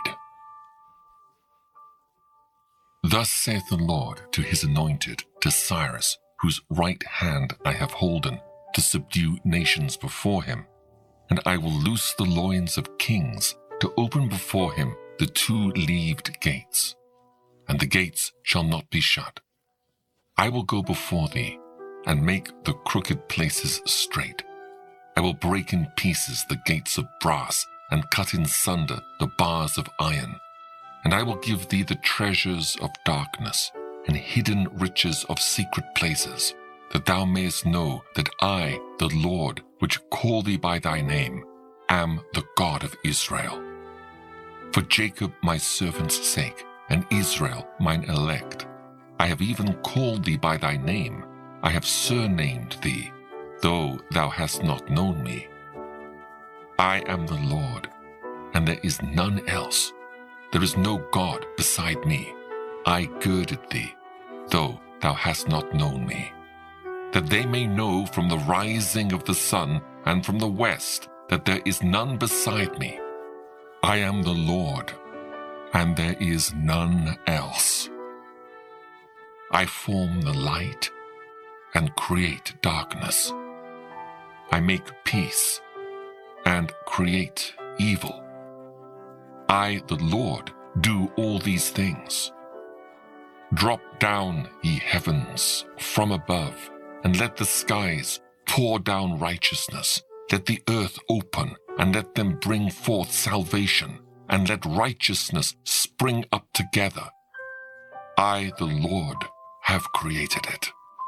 Thus saith the Lord to his anointed, to Cyrus, whose right hand I have holden, to subdue nations before him. And I will loose the loins of kings, to open before him the two-leaved gates, and the gates shall not be shut. I will go before thee, and make the crooked places straight. I will break in pieces the gates of brass, and cut in sunder the bars of iron. And I will give thee the treasures of darkness, and hidden riches of secret places, that thou mayest know that I, the Lord, which call thee by thy name, am the God of Israel. For Jacob my servant's sake, and Israel mine elect, I have even called thee by thy name, I have surnamed thee, though thou hast not known me. I am the Lord, and there is none else. There is no God beside me. I girded thee, though thou hast not known me, that they may know from the rising of the sun and from the west that there is none beside me. I am the Lord, and there is none else. I form the light and create darkness. I make peace and create evil. I, the Lord, do all these things. Drop down, ye heavens, from above, and let the skies pour down righteousness. Let the earth open, and let them bring forth salvation, and let righteousness spring up together. I, the Lord, have created it.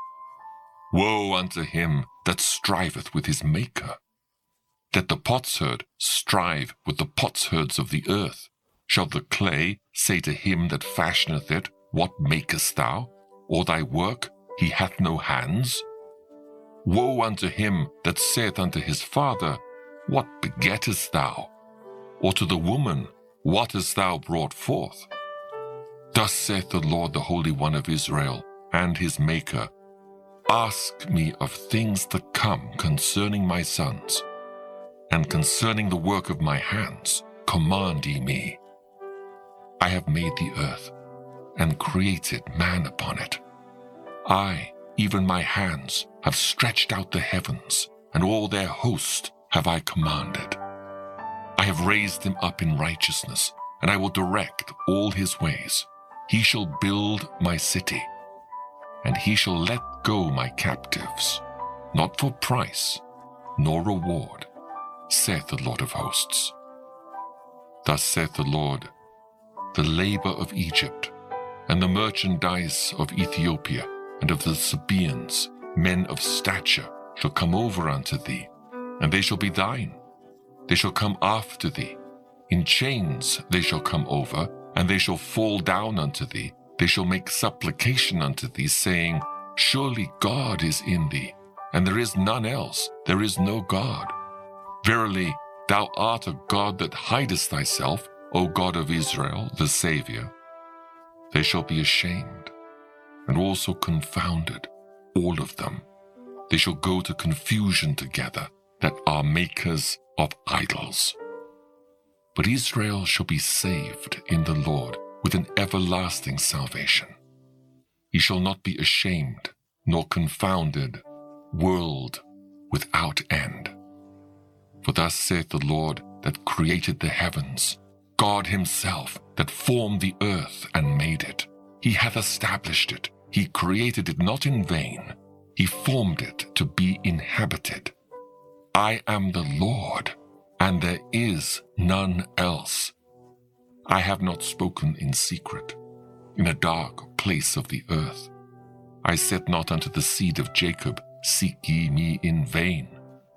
Woe unto him that striveth with his Maker. Let the potsherd strive with the potsherds of the earth. Shall the clay say to him that fashioneth it, What makest thou? Or thy work, he hath no hands? Woe unto him that saith unto his father, What begettest thou? Or to the woman, What hast thou brought forth? Thus saith the Lord, the Holy One of Israel, and his Maker, Ask me of things to come concerning my sons, and concerning the work of my hands, command ye me. I have made the earth, and created man upon it. I, even my hands, have stretched out the heavens, and all their host have I commanded. I have raised him up in righteousness, and I will direct all his ways. He shall build my city, and he shall let go my captives, not for price, nor reward, saith the Lord of hosts. Thus saith the Lord, the labor of Egypt, and the merchandise of Ethiopia, and of the Sabaeans, men of stature, shall come over unto thee, and they shall be thine. They shall come after thee. In chains they shall come over, and they shall fall down unto thee. They shall make supplication unto thee, saying, Surely God is in thee, and there is none else, there is no God. Verily, thou art a God that hidest thyself, O God of Israel, the Saviour. They shall be ashamed, and also confounded, all of them. They shall go to confusion together, that are makers of idols. But Israel shall be saved in the Lord with an everlasting salvation. He shall not be ashamed, nor confounded, world without end. For thus saith the Lord that created the heavens, God himself that formed the earth and made it. He hath established it. He created it not in vain. He formed it to be inhabited. I am the Lord, and there is none else. I have not spoken in secret, in a dark place of the earth. I said not unto the seed of Jacob, Seek ye me in vain.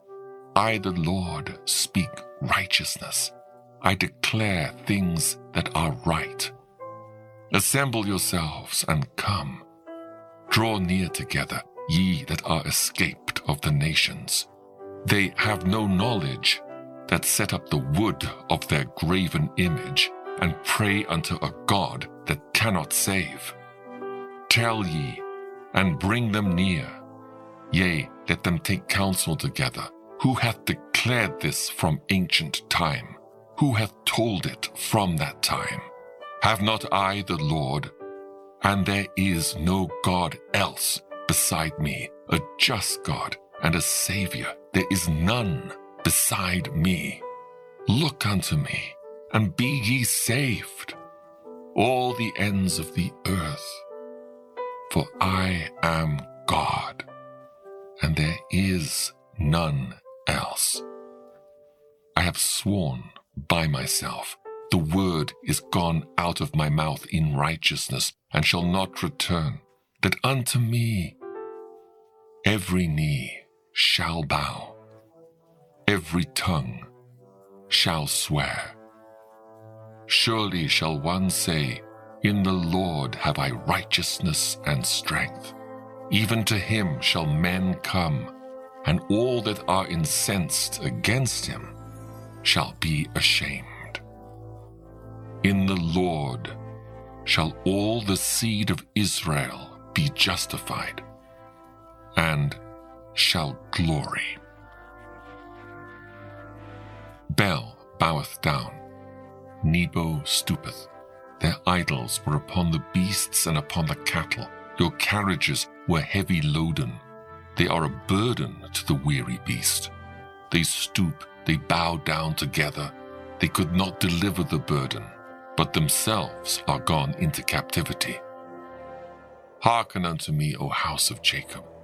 I, the Lord, speak righteousness. I declare things that are right. Assemble yourselves and come. Draw near together, ye that are escaped of the nations. They have no knowledge that set up the wood of their graven image and pray unto a God that cannot save. Tell ye, and bring them near. Yea, let them take counsel together. Who hath declared this from ancient time? Who hath told it from that time? Have not I the Lord? And there is no God else beside me, a just God and a Saviour. There is none beside me. Look unto me, and be ye saved, all the ends of the earth. For I am God, and there is none else. I have sworn by myself, the word is gone out of my mouth in righteousness, and shall not return, that unto me every knee shall bow, every tongue shall swear. Surely shall one say, In the Lord have I righteousness and strength. Even to him shall men come, and all that are incensed against him shall be ashamed. In the Lord shall all the seed of Israel be justified, and shall glory. Bel boweth down, Nebo stoopeth. Their idols were upon the beasts and upon the cattle. Your carriages were heavy loaden. They are a burden to the weary beast. They stoop, they bow down together. They could not deliver the burden, but themselves are gone into captivity. Hearken unto me, O house of Jacob,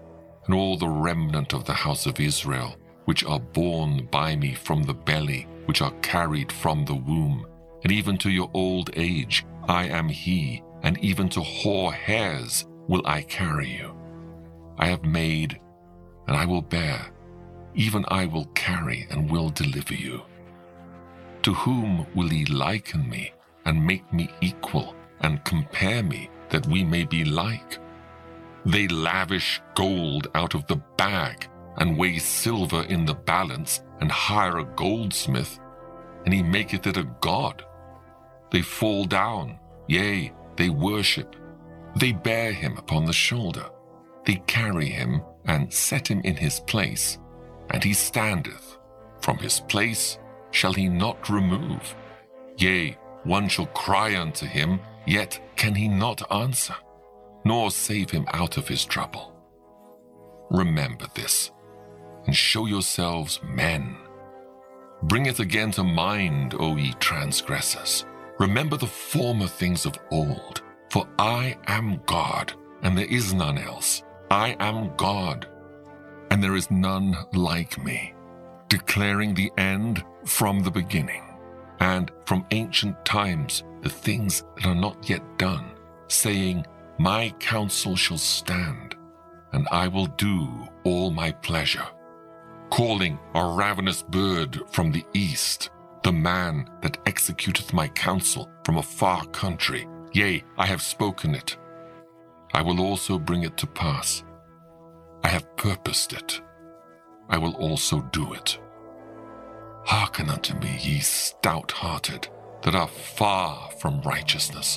and all the remnant of the house of Israel, which are born by me from the belly, which are carried from the womb, and even to your old age I am he, and even to hoar hairs will I carry you. I have made, and I will bear, even I will carry and will deliver you. To whom will ye liken me, and make me equal, and compare me, that we may be like? They lavish gold out of the bag, and weigh silver in the balance, and hire a goldsmith, and he maketh it a god. They fall down, yea, they worship. They bear him upon the shoulder. They carry him, and set him in his place, and he standeth. From his place shall he not remove. Yea, one shall cry unto him, yet can he not answer, nor save him out of his trouble. Remember this, and show yourselves men. Bring it again to mind, O ye transgressors. Remember the former things of old. For I am God, and there is none else. I am God, and there is none like me, declaring the end from the beginning, and from ancient times the things that are not yet done, saying, My counsel shall stand, and I will do all my pleasure, calling a ravenous bird from the east, the man that executeth my counsel from a far country. Yea, I have spoken it. I will also bring it to pass. I have purposed it. I will also do it. Hearken unto me, ye stout-hearted, that are far from righteousness.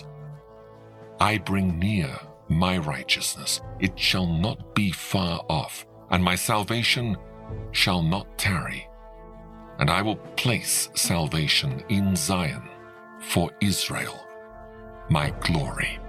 I bring near my righteousness. It shall not be far off, and my salvation shall not tarry. And I will place salvation in Zion for Israel, my glory.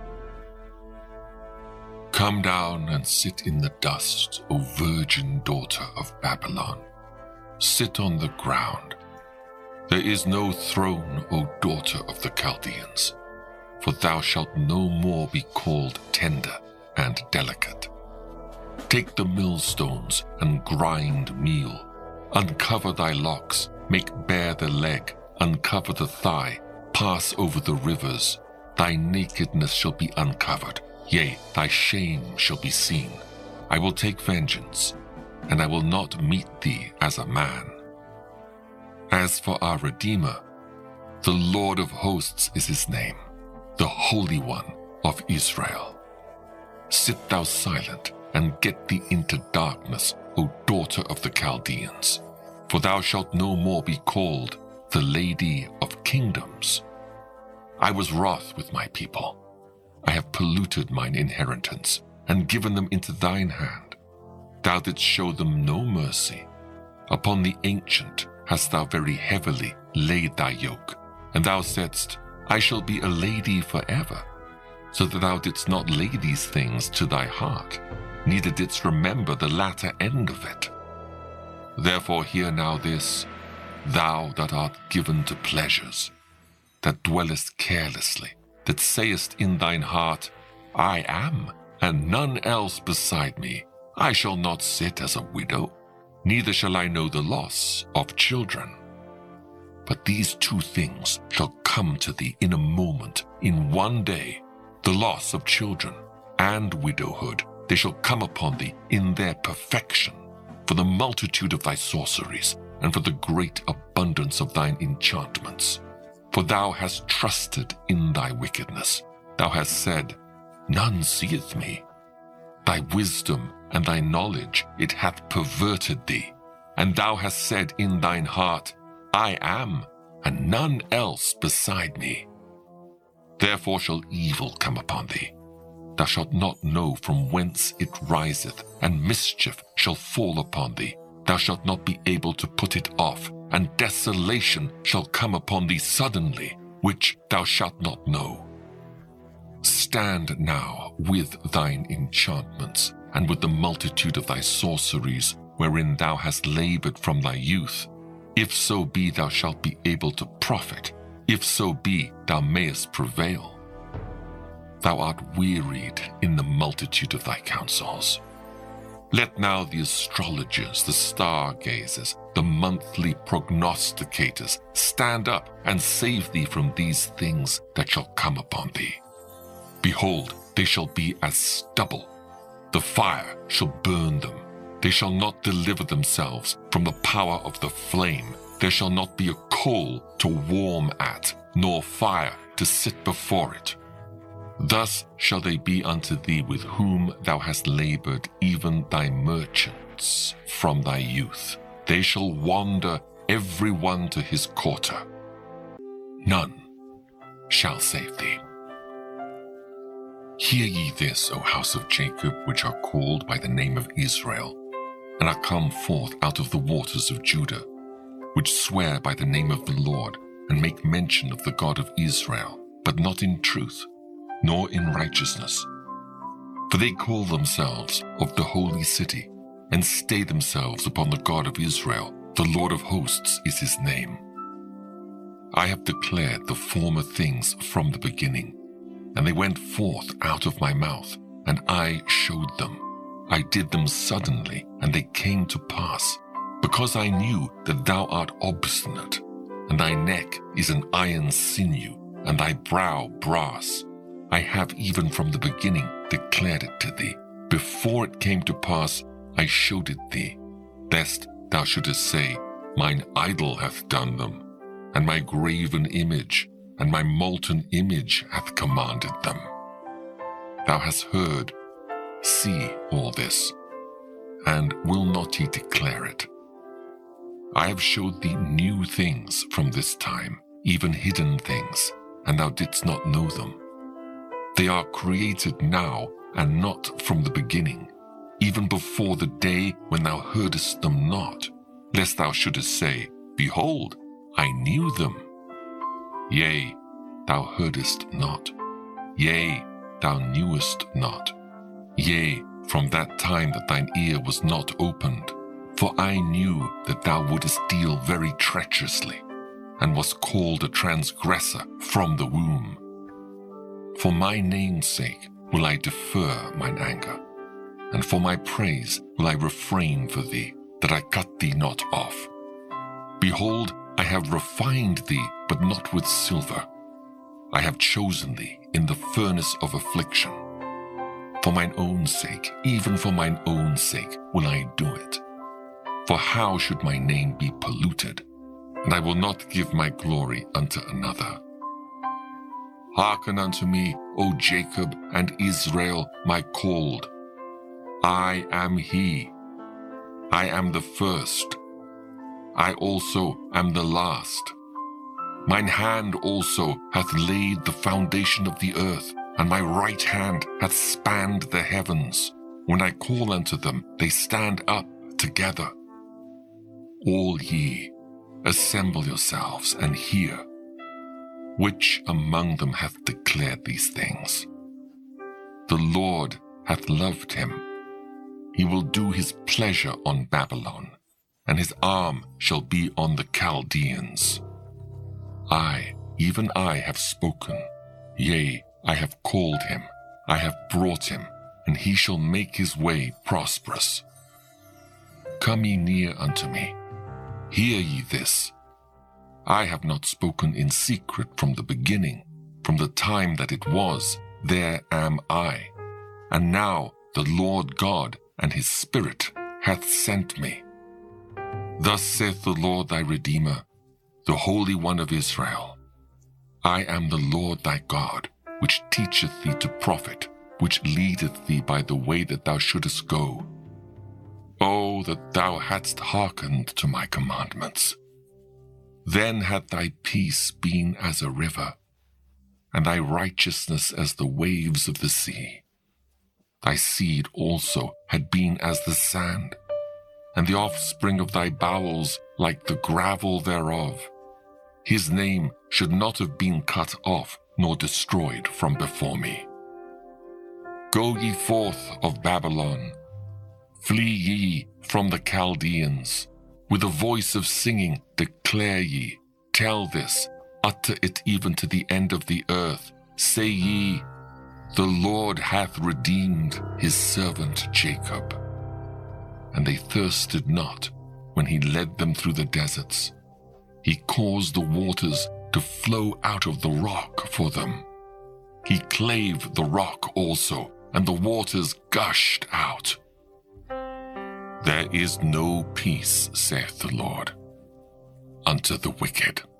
Come down and sit in the dust, O virgin daughter of Babylon. Sit on the ground. There is no throne, O daughter of the Chaldeans, for thou shalt no more be called tender and delicate. Take the millstones and grind meal. Uncover thy locks, make bare the leg, uncover the thigh, pass over the rivers. Thy nakedness shall be uncovered, yea, thy shame shall be seen. I will take vengeance, and I will not meet thee as a man. As for our Redeemer, the Lord of hosts is his name, the Holy One of Israel. Sit thou silent, and get thee into darkness, O daughter of the Chaldeans, for thou shalt no more be called the Lady of Kingdoms. I was wroth with my people. I have polluted mine inheritance, and given them into thine hand. Thou didst show them no mercy. Upon the ancient hast thou very heavily laid thy yoke, and thou saidst, I shall be a lady forever, so that thou didst not lay these things to thy heart, neither didst remember the latter end of it. Therefore hear now this, thou that art given to pleasures, that dwellest carelessly, that sayest in thine heart, I am, and none else beside me. I shall not sit as a widow, neither shall I know the loss of children. But these two things shall come to thee in a moment, in one day, the loss of children and widowhood. They shall come upon thee in their perfection, for the multitude of thy sorceries, and for the great abundance of thine enchantments. For thou hast trusted in thy wickedness. Thou hast said, None seeth me. Thy wisdom and thy knowledge, it hath perverted thee. And thou hast said in thine heart, I am, and none else beside me. Therefore shall evil come upon thee. Thou shalt not know from whence it riseth, and mischief shall fall upon thee. Thou shalt not be able to put it off, and desolation shall come upon thee suddenly, which thou shalt not know. Stand now with thine enchantments, and with the multitude of thy sorceries, wherein thou hast labored from thy youth. If so be thou shalt be able to profit, if so be thou mayest prevail. Thou art wearied in the multitude of thy counsels. Let now the astrologers, the stargazers, the monthly prognosticators stand up and save thee from these things that shall come upon thee. Behold, they shall be as stubble. The fire shall burn them. They shall not deliver themselves from the power of the flame. There shall not be a coal to warm at, nor fire to sit before it. Thus shall they be unto thee with whom thou hast labored, even thy merchants from thy youth. They shall wander every one to his quarter. None shall save thee. Hear ye this, O house of Jacob, which are called by the name of Israel, and are come forth out of the waters of Judah, which swear by the name of the Lord, and make mention of the God of Israel, but not in truth, nor in righteousness. For they call themselves of the holy city, and stay themselves upon the God of Israel. The Lord of hosts is his name. I have declared the former things from the beginning, and they went forth out of my mouth, and I showed them. I did them suddenly, and they came to pass, because I knew that thou art obstinate, and thy neck is an iron sinew, and thy brow brass. I have even from the beginning declared it to thee. Before it came to pass, I showed it thee, lest thou shouldest say, Mine idol hath done them, and my graven image, and my molten image hath commanded them. Thou hast heard, see all this, and will not he declare it? I have showed thee new things from this time, even hidden things, and thou didst not know them. They are created now, and not from the beginning, even before the day when thou heardest them not, lest thou shouldest say, Behold, I knew them. Yea, thou heardest not. Yea, thou knewest not. Yea, from that time that thine ear was not opened. For I knew that thou wouldest deal very treacherously, and was called a transgressor from the womb. For my name's sake will I defer mine anger, and for my praise will I refrain for thee, that I cut thee not off. Behold, I have refined thee, but not with silver. I have chosen thee in the furnace of affliction. For mine own sake, even for mine own sake, will I do it. For how should my name be polluted? And I will not give my glory unto another. Hearken unto me, O Jacob and Israel, my called. I am he. I am the first. I also am the last. Mine hand also hath laid the foundation of the earth, and my right hand hath spanned the heavens. When I call unto them, they stand up together. All ye, assemble yourselves and hear. Which among them hath declared these things? The Lord hath loved him. He will do his pleasure on Babylon, and his arm shall be on the Chaldeans. I, even I, have spoken. Yea, I have called him. I have brought him, and he shall make his way prosperous. Come ye near unto me. Hear ye this. I have not spoken in secret from the beginning. From the time that it was, there am I. And now the Lord God and his Spirit hath sent me. Thus saith the Lord thy Redeemer, the Holy One of Israel. I am the Lord thy God, which teacheth thee to profit, which leadeth thee by the way that thou shouldest go. Oh, that thou hadst hearkened to my commandments! Then had thy peace been as a river, and thy righteousness as the waves of the sea. Thy seed also had been as the sand, and the offspring of thy bowels like the gravel thereof. His name should not have been cut off nor destroyed from before me. Go ye forth of Babylon, flee ye from the Chaldeans. With a voice of singing declare ye, tell this, utter it even to the end of the earth. Say ye, the Lord hath redeemed his servant Jacob. and they thirsted not when he led them through the deserts. He caused the waters to flow out of the rock for them. He clave the rock also, and the waters gushed out. There is no peace, saith the Lord, unto the wicked.